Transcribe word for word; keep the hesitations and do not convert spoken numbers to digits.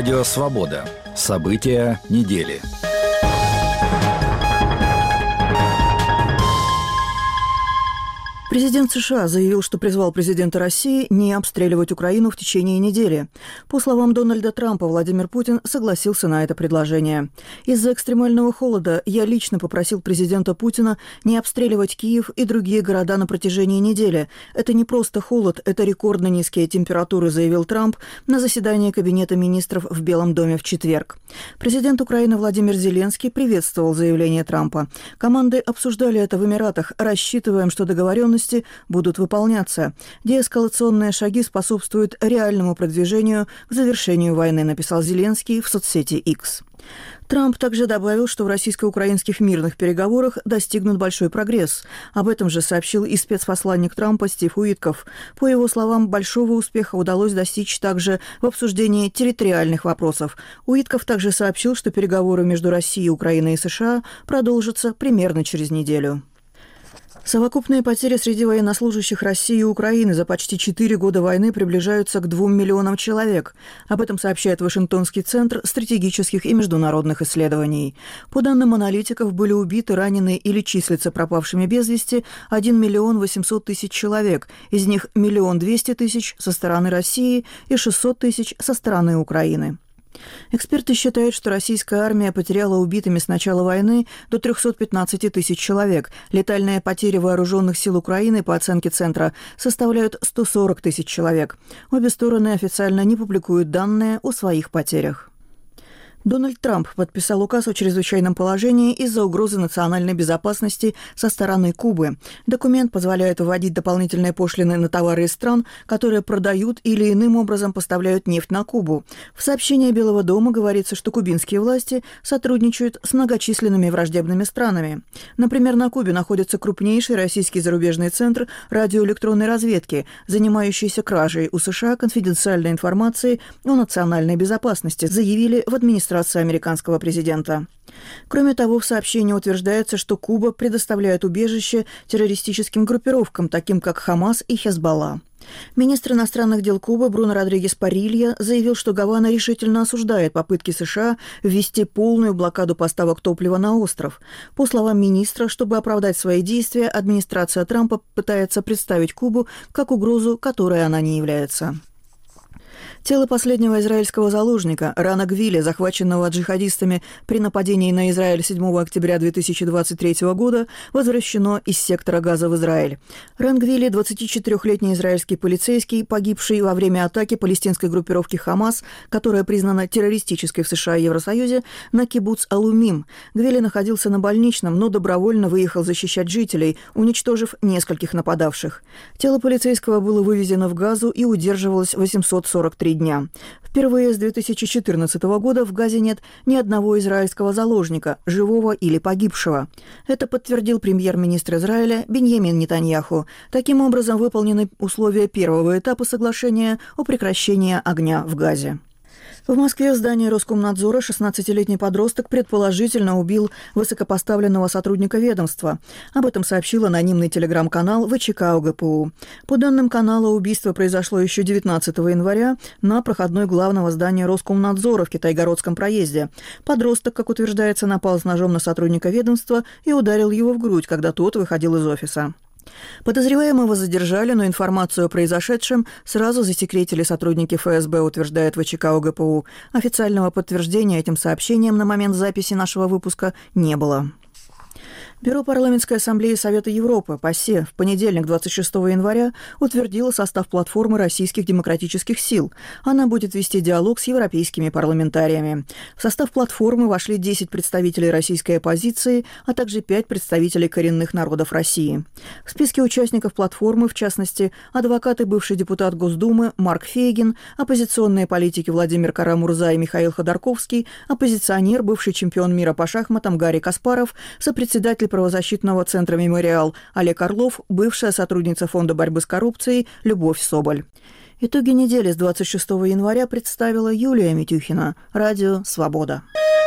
Радио «Свобода». События недели. Президент США заявил, что призвал президента России не обстреливать Украину в течение недели. По словам Дональда Трампа, Владимир Путин согласился на это предложение. Из-за экстремального холода я лично попросил президента Путина не обстреливать Киев и другие города на протяжении недели. Это не просто холод, это рекордно низкие температуры, заявил Трамп на заседании Кабинета министров в Белом доме в четверг. Президент Украины Владимир Зеленский приветствовал заявление Трампа. Команды обсуждали это в Эмиратах. Рассчитываем, что договоренности будут выполняться. Деэскалационные шаги способствуют реальному продвижению к завершению войны, написал Зеленский в соцсети X. Трамп также добавил, что в российско-украинских мирных переговорах достигнут большой прогресс. Об этом же сообщил и спецпосланник Трампа Стив Уитков. По его словам, большого успеха удалось достичь также в обсуждении территориальных вопросов. Уитков также сообщил, что переговоры между Россией, Украиной и США продолжатся примерно через неделю. Совокупные потери среди военнослужащих России и Украины за почти четыре года войны приближаются к двум миллионам человек. Об этом сообщает Вашингтонский центр стратегических и международных исследований. По данным аналитиков, были убиты, ранены или числятся пропавшими без вести один миллион восемьсот тысяч человек. Из них миллион двести тысяч со стороны России и шестьсот тысяч со стороны Украины. Эксперты считают, что российская армия потеряла убитыми с начала войны до триста пятнадцать тысяч человек. Летальные потери вооруженных сил Украины, по оценке Центра, составляют сто сорок тысяч человек. Обе стороны официально не публикуют данные о своих потерях. Дональд Трамп подписал указ о чрезвычайном положении из-за угрозы национальной безопасности со стороны Кубы. Документ позволяет вводить дополнительные пошлины на товары из стран, которые продают или иным образом поставляют нефть на Кубу. В сообщении Белого дома говорится, что кубинские власти сотрудничают с многочисленными враждебными странами. Например, на Кубе находится крупнейший российский зарубежный центр радиоэлектронной разведки, занимающийся кражей у США конфиденциальной информации о национальной безопасности, заявили в администрации американского президента. Кроме того, в сообщении утверждается, что Куба предоставляет убежище террористическим группировкам, таким как Хамас и Хезболла. Министр иностранных дел Кубы Бруно Родригес Парилья заявил, что Гавана решительно осуждает попытки США ввести полную блокаду поставок топлива на остров. По словам министра, чтобы оправдать свои действия, администрация Трампа пытается представить Кубу как угрозу, которой она не является. Тело последнего израильского заложника, Рана Гвили, захваченного джихадистами при нападении на Израиль седьмого октября две тысячи двадцать третьего года, возвращено из сектора Газа в Израиль. Ран Гвили – двадцатичетырёхлетний израильский полицейский, погибший во время атаки палестинской группировки «Хамас», которая признана террористической в США и Евросоюзе, на кибуц Алумим. Гвили находился на больничном, но добровольно выехал защищать жителей, уничтожив нескольких нападавших. Тело полицейского было вывезено в Газу и удерживалось восемьсот сорок три дня. Впервые с две тысячи четырнадцатого года в Газе нет ни одного израильского заложника, живого или погибшего. Это подтвердил премьер-министр Израиля Биньямин Нетаньяху. Таким образом, выполнены условия первого этапа соглашения о прекращении огня в Газе. В Москве в здании Роскомнадзора шестнадцатилетний подросток предположительно убил высокопоставленного сотрудника ведомства. Об этом сообщил анонимный телеграм-канал ВЧК ОГПУ. По данным канала, убийство произошло еще девятнадцатого января на проходной главного здания Роскомнадзора в Китайгородском проезде. Подросток, как утверждается, напал с ножом на сотрудника ведомства и ударил его в грудь, когда тот выходил из офиса. Подозреваемого задержали, но информацию о произошедшем сразу засекретили сотрудники эф эс бэ, утверждает ВЧК ОГПУ. Официального подтверждения этим сообщением на момент записи нашего выпуска не было. Бюро парламентской ассамблеи Совета Европы, ПАСЕ, в понедельник, двадцать шестого января, утвердило состав платформы российских демократических сил. Она будет вести диалог с европейскими парламентариями. В состав платформы вошли десять представителей российской оппозиции, а также пять представителей коренных народов России. В списке участников платформы, в частности, адвокат и бывший депутат Госдумы Марк Фейгин, оппозиционные политики Владимир Кара-Мурза и Михаил Ходорковский, оппозиционер, бывший чемпион мира по шахматам Гарри Каспаров, сопредседатель правозащитного центра «Мемориал» Олег Орлов, бывшая сотрудница Фонда борьбы с коррупцией Любовь Соболь. Итоги недели с двадцать шестого января представила Юлия Митюхина. Радио «Свобода».